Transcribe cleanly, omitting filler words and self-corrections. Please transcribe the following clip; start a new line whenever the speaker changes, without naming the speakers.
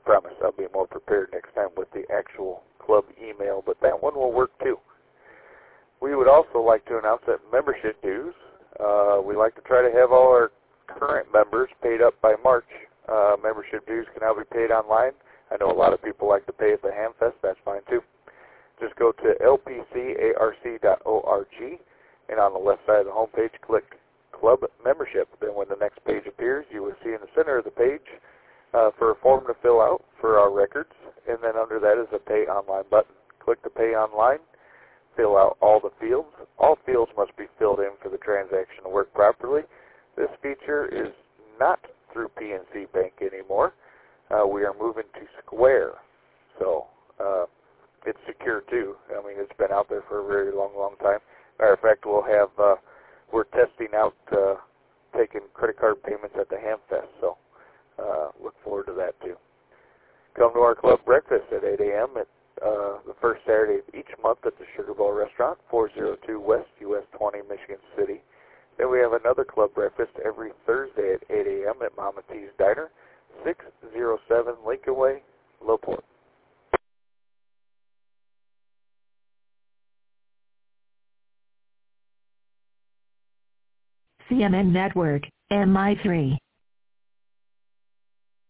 promise I'll be more prepared next time with the actual club email, but that one will work too. We would also like to announce that membership dues, we like to try to have all our current members paid up by March. Membership dues can now be paid online. I know a lot of people like to pay at the Hamfest. That's fine too. Just go to lpcarc.org, and on the left side of the homepage, click Club Membership. Then when the next page appears, you will see in the center of the page for a form to fill out for our records, and then under that is a Pay Online button. Click the Pay Online, fill out all the fields. All fields must be filled in for the transaction to work properly. This feature is not through PNC Bank anymore. We are moving to Square, so it's secure too. I mean, it's been out there for a very long time. Matter of fact, we're testing out taking credit card payments at the Hamfest, so look forward to that too. Come to our club breakfast at 8 a.m. at the first Saturday of each month at the Sugar Bowl Restaurant, 402 West US 20, Michigan City. Then we have another club breakfast every Thursday at 8 a.m. at Mama T's Diner, 607 Lincoln Way, Lowport.
CNN Network, MI3.